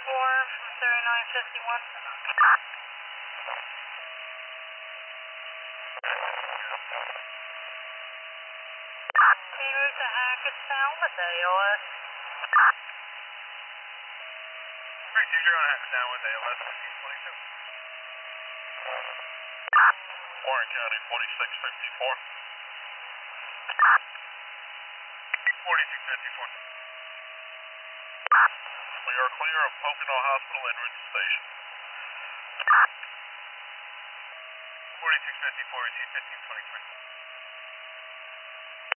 from 3951. En route to Hackettstown with ALS. Great, you're on Hackettstown with ALS 1522. Warren County 4654. 4654. We are clear of Pocono Hospital en route to station. 4654 is 1523.